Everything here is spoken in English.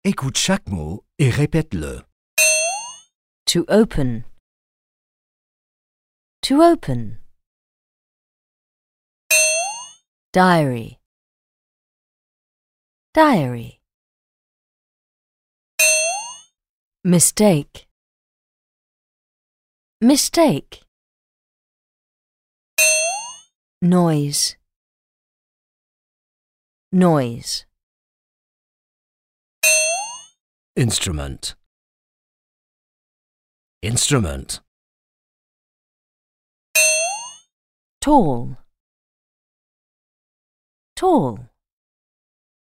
Écoute chaque mot et répète-le. To open. To open. Diary. Diary. Mistake. Mistake. Noise. Noise. Instrument. Instrument. Tall. Tall.